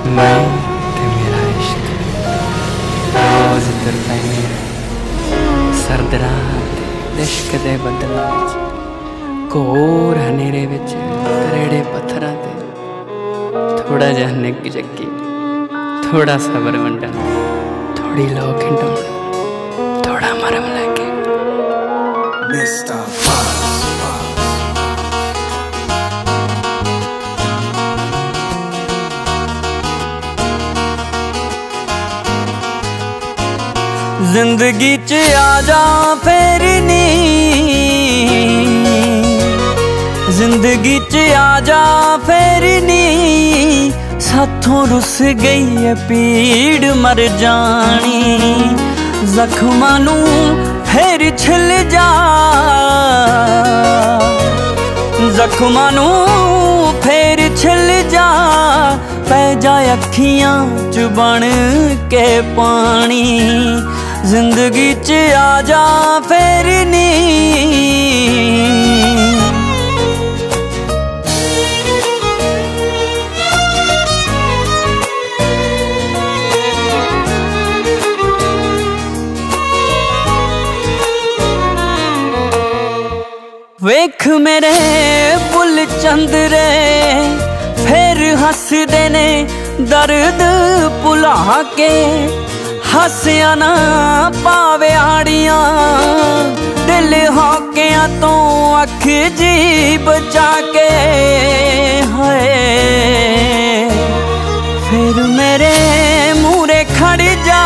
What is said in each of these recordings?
मैं ते मेरा इश्क रोज तुर पैने सर्द रात इश्क दे बदलां घोर हनेरे विच करेड़े पत्थरां ते थोड़ा जिहा निग जगी थोड़ा सबर वंडन थोड़ी लौ खिंडौण थोड़ा मरम लगे जिंदगी च आजा फेर नी जिंदगी च आजा फेर नी साथों रुस गई है पीड़ मर जानी जख्मां नू फेर छिल जा जख्मां नू फेर छिल जा पै जाए अखियां च बन के पानी जिंदगी च आजा फेर नी वेख मेरे बुल चंदरे फिर हसदे ने दर्द भुला के हसिया ना पावे आड़ियां दिल हौकिया तो अख जी बचा के हाय फिर मेरे मूरे खड़ जा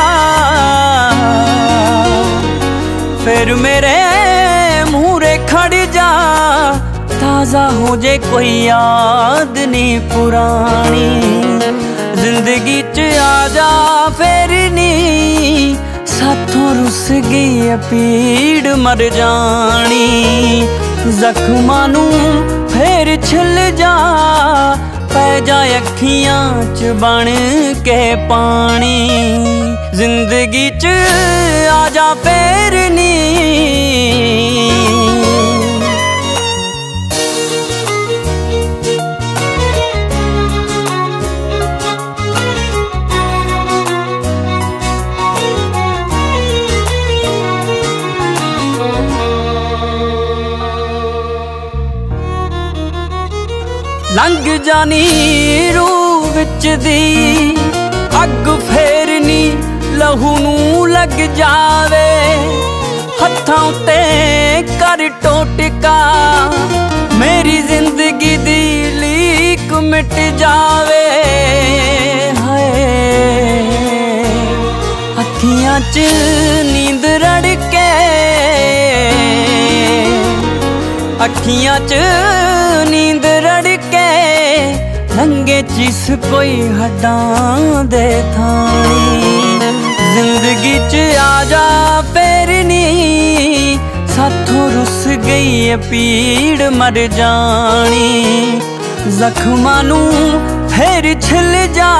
फिर मेरे मूरे खड़ जा ताजा हो जे कोई याद नहीं पुरानी जिंदगी च आजा फेर नी साथों रुस गई है पीड़ मर जानी जख्मां नू फेर छिल जा पै जाए अखियां च बन के पानी जिंदगी च आजा फेर नी लंघ जानी रूह विच दी अग फेरनी लहू नू लग जावे हत्थां उत्ते कर टोटका मेरी जिंदगी दी लीक मिट जावे हाय अखियां च नींद रड़के अखियां च नींद रड़के लंगे जिस कोई हड्डां दे थानी जिंदगी च आजा फेर नी साथों रुस गई है पीड़ मर जानी जख्मां नू फेर छिल जा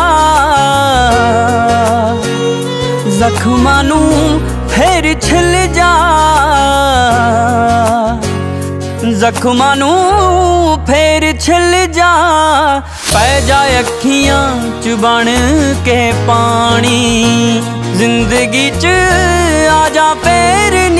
जख्मां नू फेर छिल जा जख्मां नू फेर छिल जा पै जाए अखियां च बन के पानी जिंदगी च आजा फेर